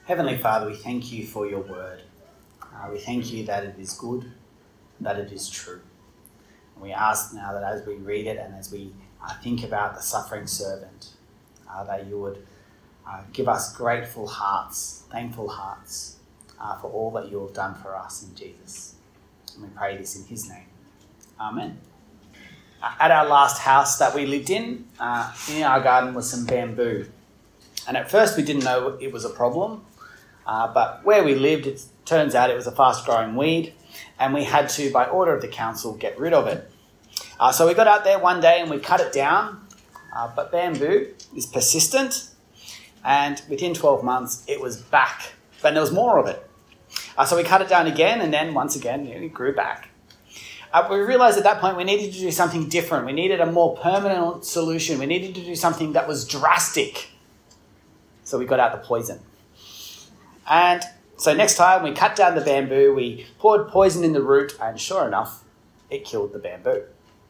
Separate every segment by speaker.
Speaker 1: Heavenly Father, we thank you for your word. We thank you that it is good, that it is true. And we ask now that as we read it and as we think about the suffering servant, that you would give us grateful hearts, thankful hearts for all that you have done for us in Jesus. And we pray this in his name. Amen. At our last house that we lived in our garden was some bamboo. And at first we didn't know it was a problem, but where we lived, it turns out it was a fast-growing weed, and we had to, by order of the council, get rid of it. So we got out there one day and we cut it down, but bamboo is persistent, and within 12 months it was back, but there was more of it. So we cut it down again, and then once again it grew back. We realised at that point we needed to do something different. We needed a more permanent solution. We needed to do something that was drastic. So we got out the poison. And so next time we cut down the bamboo, we poured poison in the root, and sure enough, it killed the bamboo.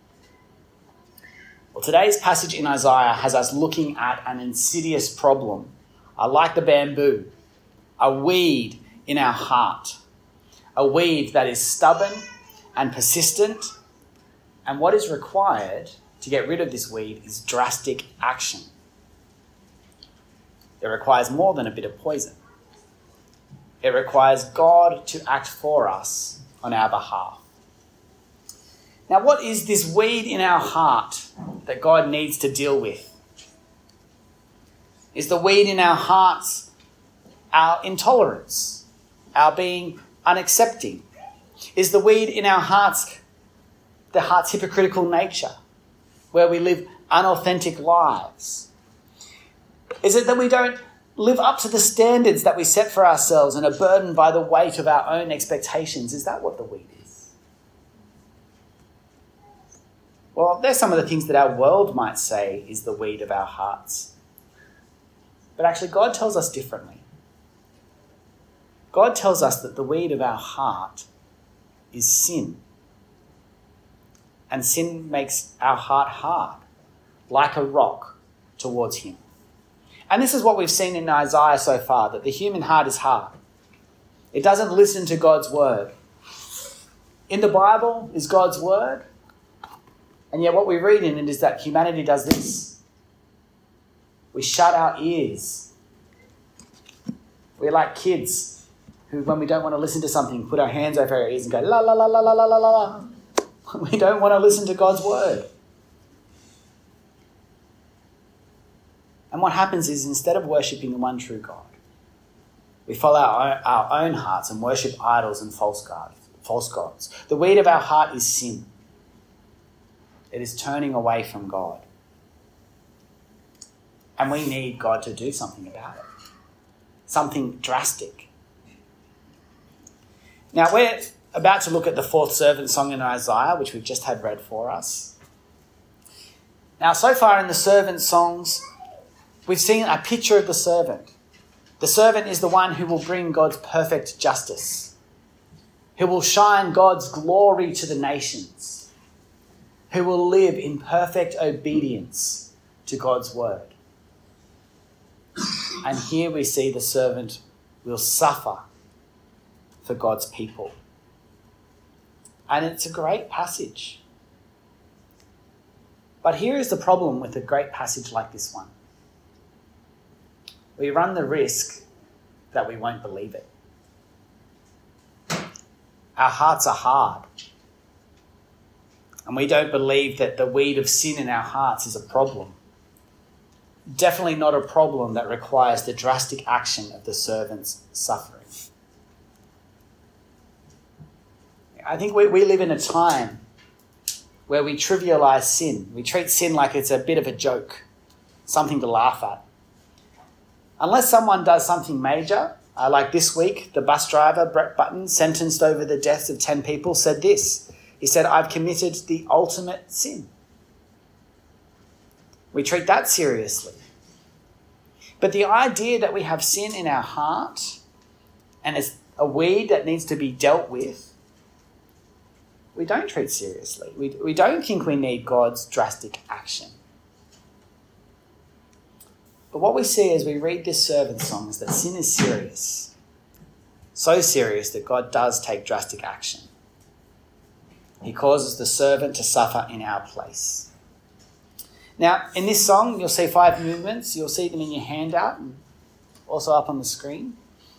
Speaker 1: Well, today's passage in Isaiah has us looking at an insidious problem, like the bamboo, a weed in our heart, a weed that is stubborn and persistent, and what is required to get rid of this weed is drastic action. It requires more than a bit of poison. It requires God to act for us on our behalf. Now, what is this weed in our heart that God needs to deal with? Is the weed in our hearts our intolerance, our being unaccepting? Is the weed in our hearts the heart's hypocritical nature, where we live unauthentic lives? Is it that we don't live up to the standards that we set for ourselves and are burdened by the weight of our own expectations? Is that what the weed is? Well, there's some of the things that our world might say is the weed of our hearts. But actually, God tells us differently. God tells us that the weed of our heart is sin. And sin makes our heart hard, like a rock towards him. And this is what we've seen in Isaiah so far, that the human heart is hard. It doesn't listen to God's word. In the Bible is God's word, and yet what we read in it is that humanity does this. We shut our ears. We're like kids who, when we don't want to listen to something, put our hands over our ears and go, la, la, la, la, la, la, la, la. We don't want to listen to God's word. And what happens is, instead of worshipping the one true God, we follow our own hearts and worship idols and false gods. The weed of our heart is sin. It is turning away from God. And we need God to do something about it. Something drastic. Now, we're about to look at the fourth servant song in Isaiah, which we've just had read for us. Now, so far in the servant songs, we've seen a picture of the servant. The servant is the one who will bring God's perfect justice, who will shine God's glory to the nations, who will live in perfect obedience to God's word. And here we see the servant will suffer for God's people. And it's a great passage. But here is the problem with a great passage like this one. We run the risk that we won't believe it. Our hearts are hard. And we don't believe that the weed of sin in our hearts is a problem. Definitely not a problem that requires the drastic action of the servant's suffering. I think we live in a time where we trivialise sin. We treat sin like it's a bit of a joke, something to laugh at. Unless someone does something major, like this week, the bus driver, Brett Button, sentenced over the deaths of 10 people, said this. He said, "I've committed the ultimate sin." We treat that seriously. But the idea that we have sin in our heart and it's a weed that needs to be dealt with, we don't treat seriously. We don't think we need God's drastic action. But what we see as we read this servant song is that sin is serious. So serious that God does take drastic action. He causes the servant to suffer in our place. Now, in this song, you'll see 5 movements. You'll see them in your handout and also up on the screen.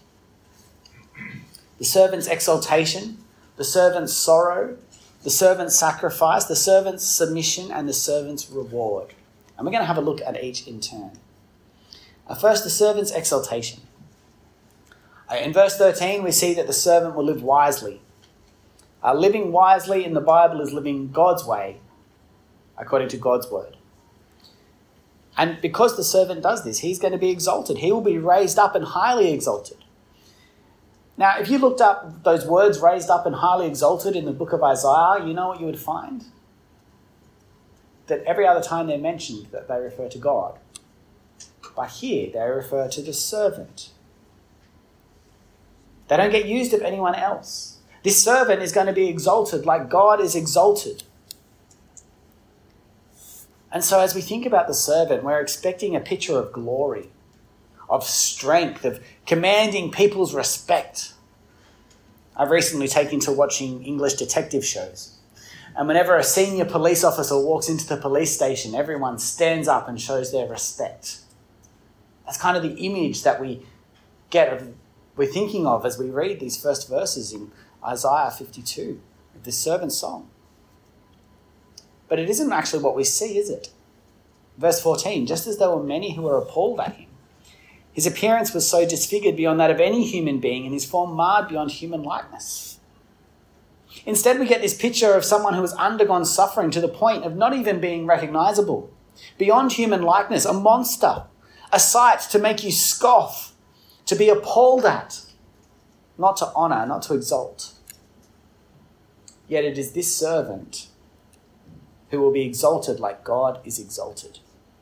Speaker 1: The servant's exaltation, the servant's sorrow, the servant's sacrifice, the servant's submission, and the servant's reward. And we're going to have a look at each in turn. First, the servant's exaltation. In verse 13, we see that the servant will live wisely. Living wisely in the Bible is living God's way, according to God's word. And because the servant does this, he's going to be exalted. He will be raised up and highly exalted. Now, if you looked up those words, raised up and highly exalted, in the book of Isaiah, you know what you would find? That every other time they're mentioned, that they refer to God. But here, they refer to the servant. They don't get used of anyone else. This servant is going to be exalted like God is exalted. And so as we think about the servant, we're expecting a picture of glory, of strength, of commanding people's respect. I've recently taken to watching English detective shows. And whenever a senior police officer walks into the police station, everyone stands up and shows their respect. That's kind of the image that we're thinking of as we read these first verses in Isaiah 52, the servant song. But it isn't actually what we see, is it? Verse 14, just as there were many who were appalled at him, his appearance was so disfigured beyond that of any human being, and his form marred beyond human likeness. Instead, we get this picture of someone who has undergone suffering to the point of not even being recognizable, beyond human likeness, a monster, a sight to make you scoff, to be appalled at, not to honour, not to exalt. Yet it is this servant who will be exalted like God is exalted.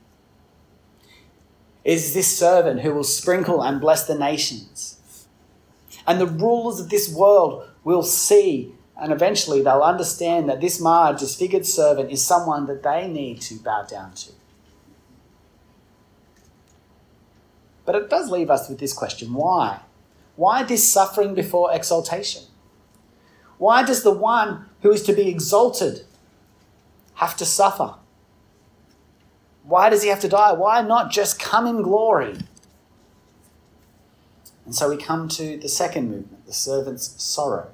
Speaker 1: It is this servant who will sprinkle and bless the nations. And the rulers of this world will see, and eventually they'll understand that this marred, disfigured servant is someone that they need to bow down to. But it does leave us with this question, why? Why this suffering before exaltation? Why does the one who is to be exalted have to suffer? Why does he have to die? Why not just come in glory? And so we come to the second movement, the servant's sorrow.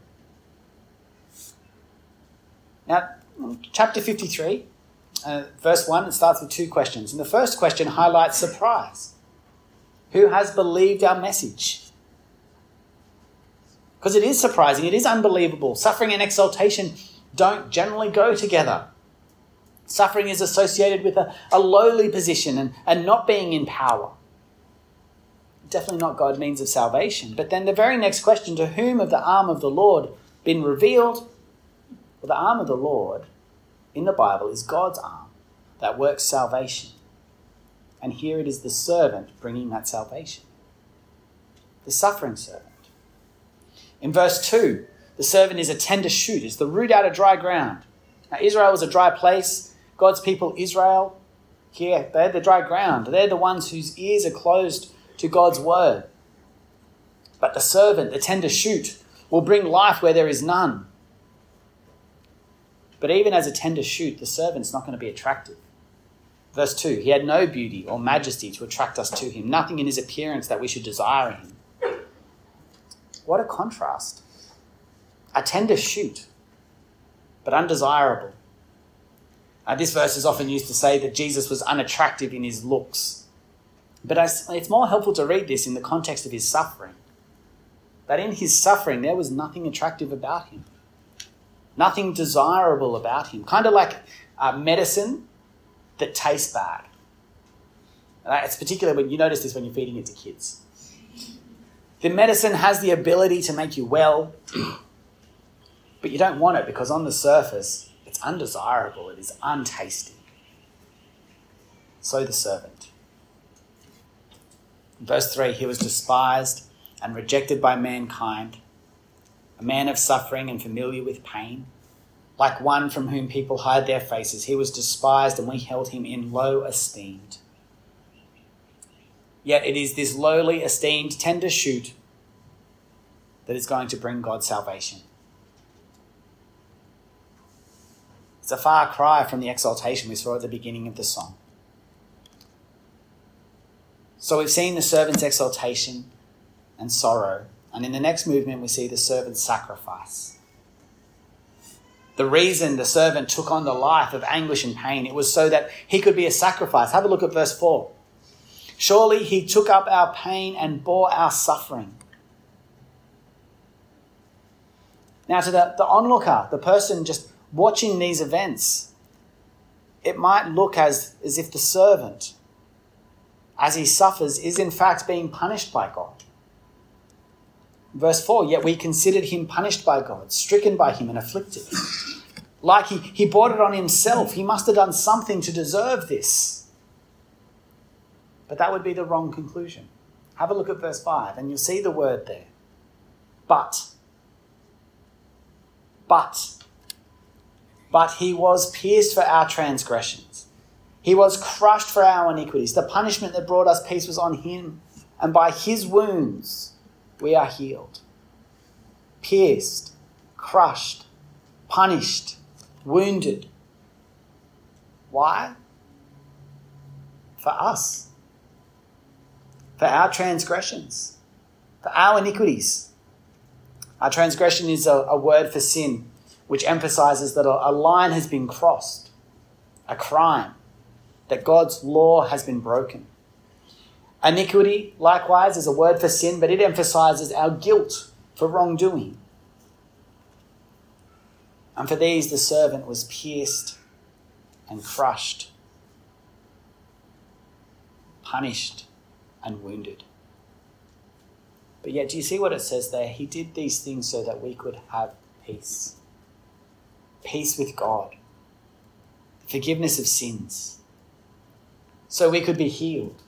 Speaker 1: Now, chapter 53, verse 1, it starts with 2 questions. And the first question highlights surprise. Who has believed our message? Because it is surprising, it is unbelievable. Suffering and exaltation don't generally go together. Suffering is associated with a lowly position and not being in power. Definitely not God's means of salvation. But then the very next question, to whom have the arm of the Lord been revealed? Well, the arm of the Lord in the Bible is God's arm that works salvation. And here it is the servant bringing that salvation. The suffering servant. In verse 2, the servant is a tender shoot. It's the root out of dry ground. Now, Israel was a dry place. God's people, Israel, here, they're the dry ground. They're the ones whose ears are closed to God's word. But the servant, the tender shoot, will bring life where there is none. But even as a tender shoot, the servant's not going to be attractive. Verse 2, he had no beauty or majesty to attract us to him, nothing in his appearance that we should desire him. What a contrast. A tender shoot, but undesirable. This verse is often used to say that Jesus was unattractive in his looks. But it's more helpful to read this in the context of his suffering. That in his suffering, there was nothing attractive about him. Nothing desirable about him. Kind of like medicine that tastes bad. It's particularly when you notice this when you're feeding it to kids. The medicine has the ability to make you well, but you don't want it because on the surface, it's undesirable, it is untasty. So the servant. In verse 3, he was despised and rejected by mankind, a man of suffering and familiar with pain. Like one from whom people hide their faces, he was despised and we held him in low esteem. Yet it is this lowly, esteemed, tender shoot that is going to bring God salvation. It's a far cry from the exaltation we saw at the beginning of the song. So we've seen the servant's exaltation and sorrow. And in the next movement, we see the servant's sacrifice. The reason the servant took on the life of anguish and pain, it was so that he could be a sacrifice. Have a look at verse 4. Surely he took up our pain and bore our suffering. Now to the onlooker, the person just watching these events, it might look as if the servant, as he suffers, is in fact being punished by God. Verse 4, yet we considered him punished by God, stricken by him and afflicted. Like he brought it on himself. He must have done something to deserve this. But that would be the wrong conclusion. Have a look at verse 5 and you'll see the word there. But he was pierced for our transgressions. He was crushed for our iniquities. The punishment that brought us peace was on him, and by his wounds we are healed. Pierced, crushed, punished, wounded. Why? For us. For our transgressions. For our iniquities. Our transgression is a word for sin, which emphasizes that a line has been crossed, a crime, that God's law has been broken. Iniquity, likewise, is a word for sin, but it emphasizes our guilt for wrongdoing. And for these, the servant was pierced and crushed, punished and wounded. But yet, do you see what it says there? He did these things so that we could have peace. Peace with God. Forgiveness of sins. So we could be healed.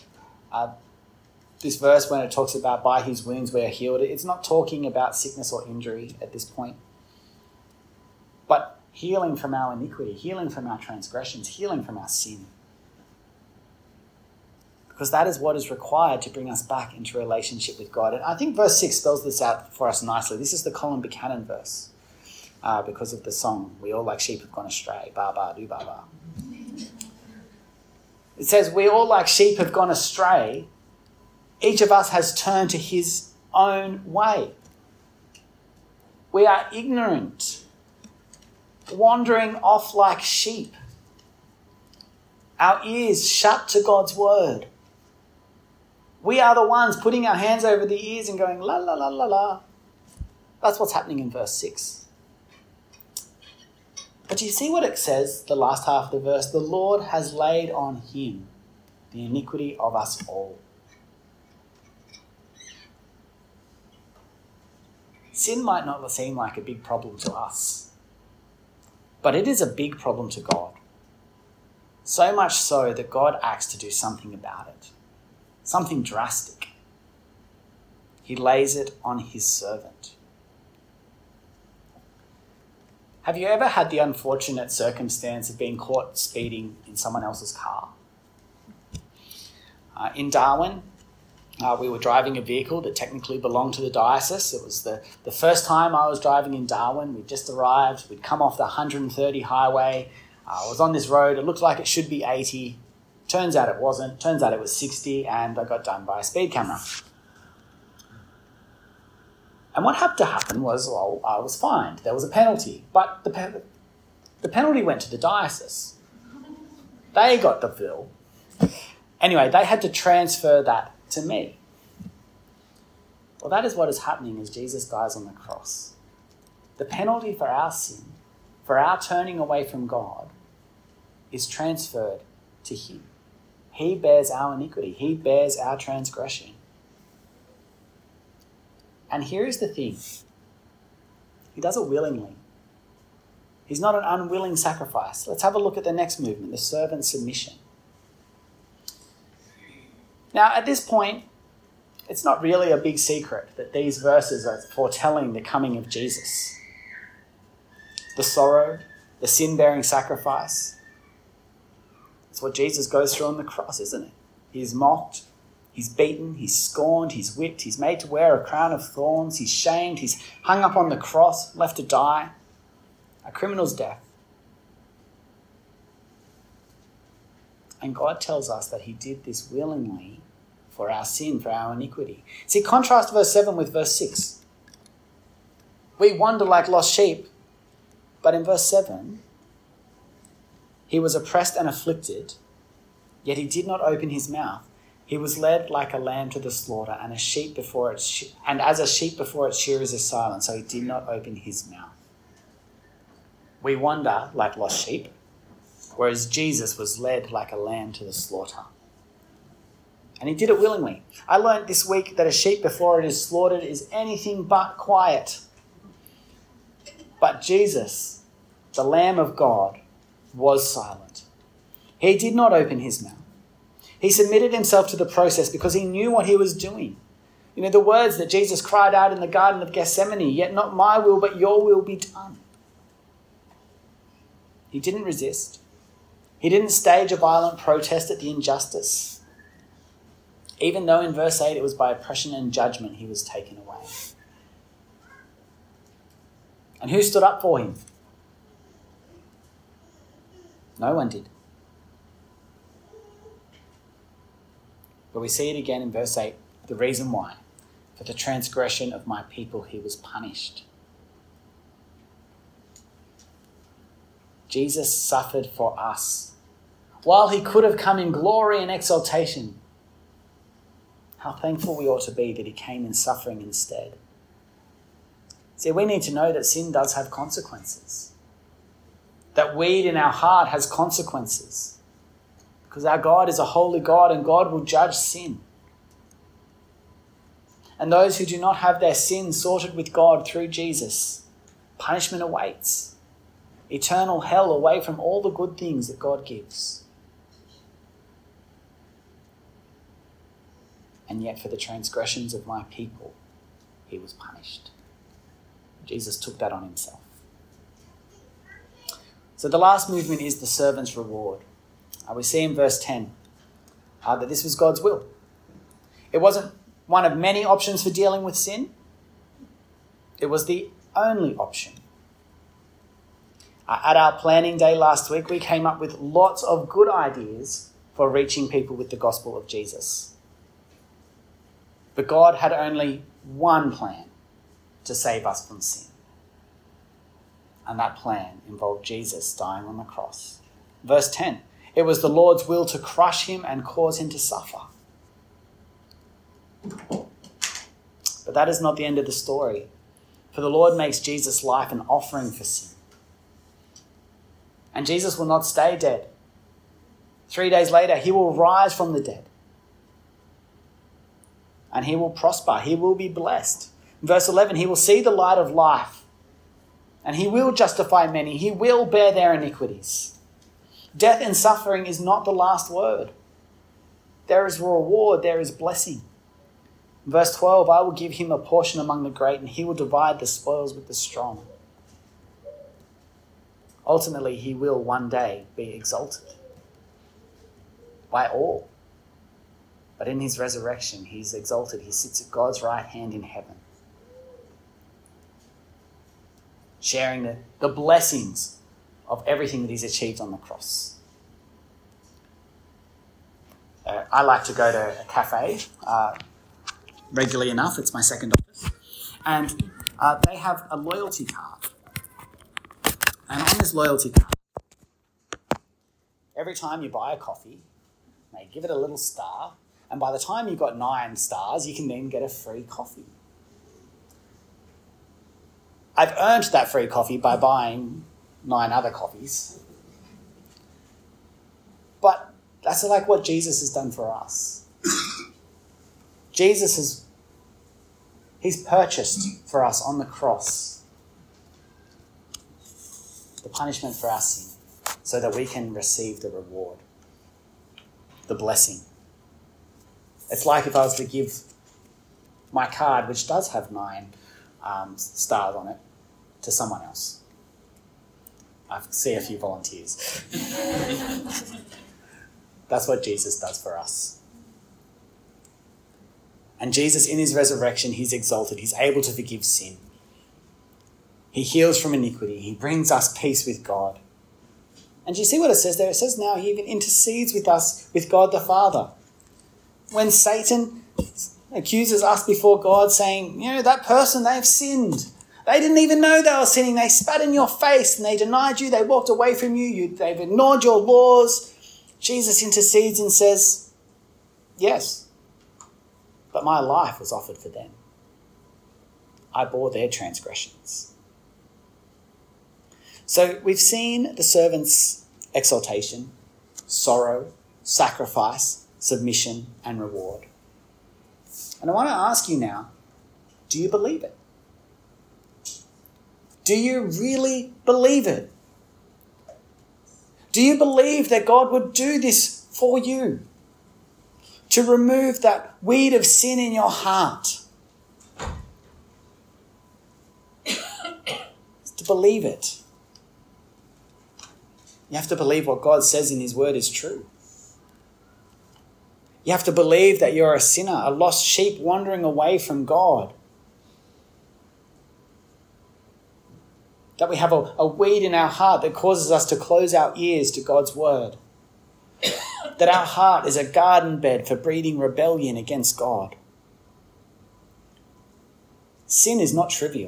Speaker 1: This verse, when it talks about by his wounds we are healed, it's not talking about sickness or injury at this point. But healing from our iniquity, healing from our transgressions, healing from our sin. Because that is what is required to bring us back into relationship with God. And I think verse 6 spells this out for us nicely. This is the Colin Buchanan verse. Because of the song, we all like sheep have gone astray. Ba ba do ba ba. It says, we all like sheep have gone astray. Each of us has turned to his own way. We are ignorant, wandering off like sheep. Our ears shut to God's word. We are the ones putting our hands over the ears and going, la, la, la, la, la. That's what's happening in verse 6. But do you see what it says, the last half of the verse? The Lord has laid on him the iniquity of us all. Sin might not seem like a big problem to us, but it is a big problem to God. So much so that God acts to do something about it, something drastic. He lays it on his servant. Have you ever had the unfortunate circumstance of being caught speeding in someone else's car? In Darwin, we were driving a vehicle that technically belonged to the diocese. It was the first time I was driving in Darwin. We'd just arrived. We'd come off the 130 highway. I was on this road. It looked like it should be 80. Turns out it wasn't. Turns out it was 60, and I got done by a speed camera. And what had to happen was, well, I was fined. There was a penalty. But the penalty went to the diocese. They got the bill. Anyway, they had to transfer that to me. Well, that is what is happening as Jesus dies on the cross. The penalty for our sin, for our turning away from God, is transferred to him. He bears our iniquity. He bears our transgression. And here is the thing. He does it willingly. He's not an unwilling sacrifice. Let's have a look at the next movement, the servant's submission. Now, at this point, it's not really a big secret that these verses are foretelling the coming of Jesus. The sorrow, the sin-bearing sacrifice. It's what Jesus goes through on the cross, isn't it? He is mocked. He's beaten, he's scorned, he's whipped, he's made to wear a crown of thorns, he's shamed, he's hung up on the cross, left to die, a criminal's death. And God tells us that he did this willingly for our sin, for our iniquity. See, contrast verse 7 with verse 6. We wander like lost sheep, but in verse 7, he was oppressed and afflicted, yet he did not open his mouth. He was led like a lamb to the slaughter, and as a sheep before its shearers is silent, so he did not open his mouth. We wander like lost sheep, whereas Jesus was led like a lamb to the slaughter. And he did it willingly. I learned this week that a sheep before it is slaughtered is anything but quiet. But Jesus, the Lamb of God, was silent. He did not open his mouth. He submitted himself to the process because he knew what he was doing. You know, the words that Jesus cried out in the Garden of Gethsemane, "Yet not my will, but your will be done." He didn't resist. He didn't stage a violent protest at the injustice. Even though in verse 8 it was by oppression and judgment he was taken away. And who stood up for him? No one did. But we see it again in verse 8, the reason why. For the transgression of my people he was punished. Jesus suffered for us. While he could have come in glory and exaltation, how thankful we ought to be that he came in suffering instead. See, we need to know that sin does have consequences. That weed in our heart has consequences. Because our God is a holy God and God will judge sin. And those who do not have their sin sorted with God through Jesus, punishment awaits. Eternal hell away from all the good things that God gives. And yet for the transgressions of my people, he was punished. Jesus took that on himself. So the last movement is the servant's reward. We see in verse 10 that this was God's will. It wasn't one of many options for dealing with sin. It was the only option. At our planning day last week, we came up with lots of good ideas for reaching people with the gospel of Jesus. But God had only one plan to save us from sin. And that plan involved Jesus dying on the cross. Verse 10, it was the Lord's will to crush him and cause him to suffer. But that is not the end of the story. For the Lord makes Jesus' life an offering for sin. And Jesus will not stay dead. 3 days later, he will rise from the dead. And he will prosper. He will be blessed. In verse 11, he will see the light of life. And he will justify many. He will bear their iniquities. Death and suffering is not the last word. There is reward. There is blessing. In verse 12, I will give him a portion among the great, and he will divide the spoils with the strong. Ultimately, he will one day be exalted by all. But in his resurrection, he's exalted. He sits at God's right hand in heaven, sharing the blessings of everything that he's achieved on the cross. I like to go to a cafe regularly enough. It's my second office. And they have a loyalty card. And on this loyalty card, every time you buy a coffee, they give it a little star. And by the time you've got 9 stars, you can then get a free coffee. I've earned that free coffee by buying 9 other coffees. But that's like what Jesus has done for us. He's purchased for us on the cross the punishment for our sin so that we can receive the reward, the blessing. It's like if I was to give my card, which does have 9 stars on it, to someone else. I see a few volunteers. That's what Jesus does for us. And Jesus, in his resurrection, he's exalted. He's able to forgive sin. He heals from iniquity. He brings us peace with God. And do you see what it says there? It says now he even intercedes with us, with God the Father. When Satan accuses us before God saying, that person, they've sinned. They didn't even know they were sinning. They spat in your face and they denied you. They walked away from you. They've ignored your laws. Jesus intercedes and says, yes, but my life was offered for them. I bore their transgressions. So we've seen the servant's exaltation, sorrow, sacrifice, submission, and reward. And I want to ask you now, do you believe it? Do you really believe it? Do you believe that God would do this for you? To remove that weed of sin in your heart? To believe it. You have to believe what God says in his word is true. You have to believe that you're a sinner, a lost sheep wandering away from God. That we have a weed in our heart that causes us to close our ears to God's word. That our heart is a garden bed for breeding rebellion against God. Sin is not trivial.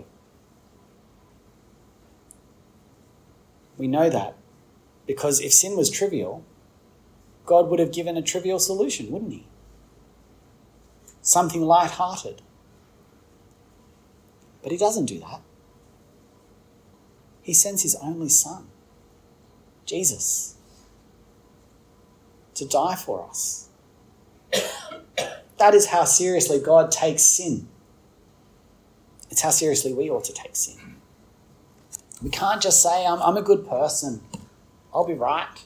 Speaker 1: We know that because if sin was trivial, God would have given a trivial solution, wouldn't he? Something light-hearted. But he doesn't do that. He sends his only son, Jesus, to die for us. That is how seriously God takes sin. It's how seriously we ought to take sin. We can't just say, I'm a good person. I'll be right.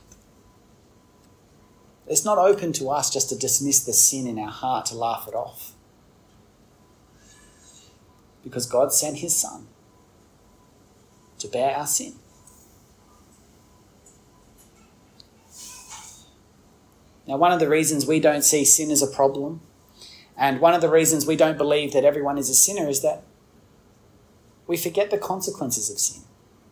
Speaker 1: It's not open to us just to dismiss the sin in our heart, to laugh it off. Because God sent his son to bear our sin. Now, one of the reasons we don't see sin as a problem, and one of the reasons we don't believe that everyone is a sinner, is that we forget the consequences of sin.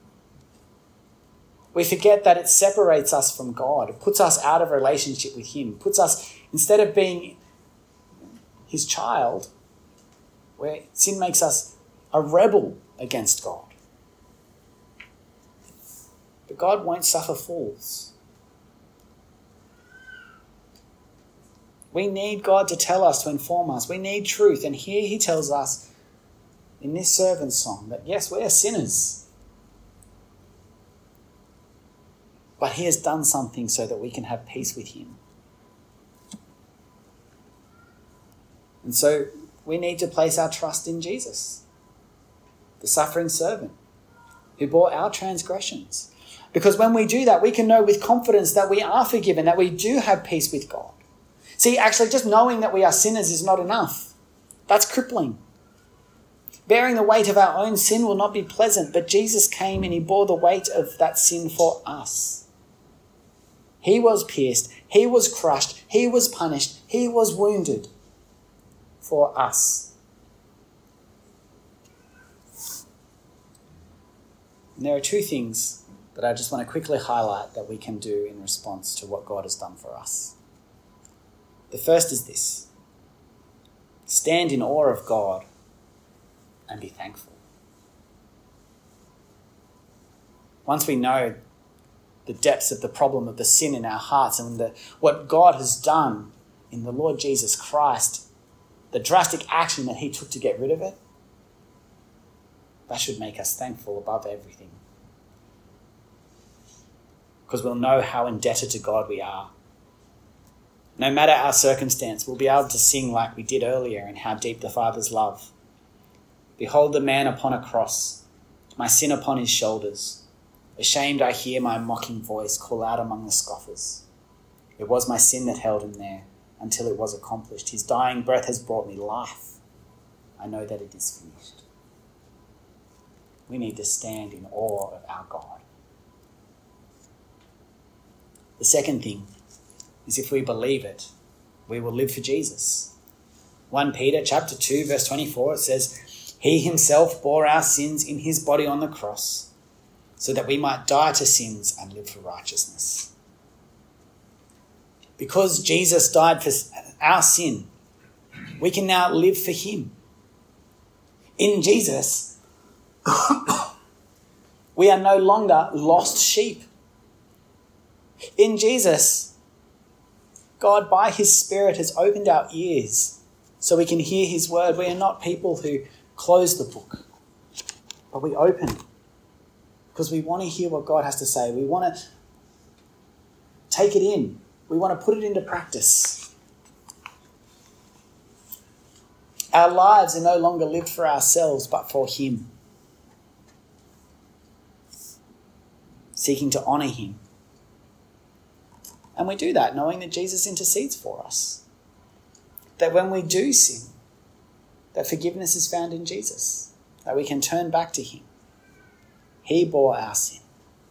Speaker 1: We forget that it separates us from God. It puts us out of relationship with him. It puts us, instead of being his child, where sin makes us a rebel against God. But God won't suffer fools. We need God to tell us, to inform us. We need truth. And here he tells us in this servant song that yes, we are sinners. But he has done something so that we can have peace with him. And so we need to place our trust in Jesus, the suffering servant who bore our transgressions. Because when we do that, we can know with confidence that we are forgiven, that we do have peace with God. See, actually, just knowing that we are sinners is not enough. That's crippling. Bearing the weight of our own sin will not be pleasant, but Jesus came and he bore the weight of that sin for us. He was pierced, he was crushed, he was punished, he was wounded for us. And there are two things that I just want to quickly highlight that we can do in response to what God has done for us. The first is this: stand in awe of God and be thankful. Once we know the depths of the problem of the sin in our hearts and what God has done in the Lord Jesus Christ, the drastic action that he took to get rid of it, that should make us thankful above everything. Because we'll know how indebted to God we are. No matter our circumstance, we'll be able to sing like we did earlier in How Deep the Father's Love. Behold the man upon a cross, my sin upon his shoulders. Ashamed I hear my mocking voice call out among the scoffers. It was my sin that held him there until it was accomplished. His dying breath has brought me life. I know that it is finished. We need to stand in awe of our God. The second thing is if we believe it, we will live for Jesus. 1 Peter chapter 2, verse 24, it says, "He himself bore our sins in his body on the cross, so that we might die to sins and live for righteousness." Because Jesus died for our sin, we can now live for him. In Jesus, we are no longer lost sheep. In Jesus, God, by his Spirit, has opened our ears so we can hear his word. We are not people who close the book, but we open because we want to hear what God has to say. We want to take it in. We want to put it into practice. Our lives are no longer lived for ourselves, but for him, seeking to honour him. And we do that knowing that Jesus intercedes for us. That when we do sin, that forgiveness is found in Jesus. That we can turn back to him. He bore our sin.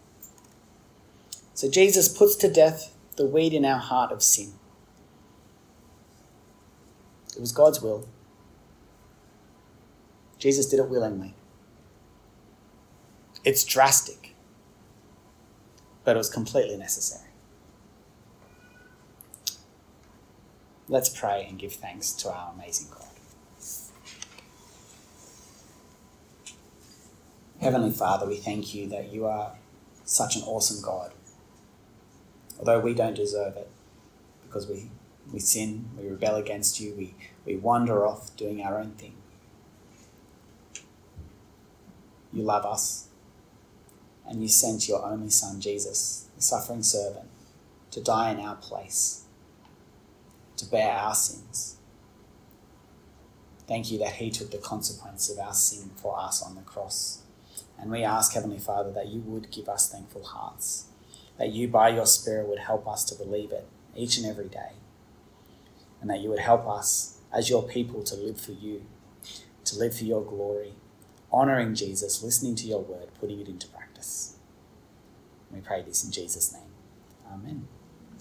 Speaker 1: So Jesus puts to death the weed in our heart of sin. It was God's will. Jesus did it willingly. It's drastic, but it was completely necessary. Let's pray and give thanks to our amazing God. Heavenly Father, we thank you that you are such an awesome God. Although we don't deserve it, because we sin, we rebel against you, we wander off doing our own thing. You love us, and you sent your only Son, Jesus, the suffering servant, to die in our place, to bear our sins. Thank you that he took the consequence of our sin for us on the cross. And we ask, Heavenly Father, that you would give us thankful hearts, that you by your Spirit would help us to believe it each and every day, and that you would help us as your people to live for you, to live for your glory, honouring Jesus, listening to your word, putting it into practice. We pray this in Jesus' name. Amen.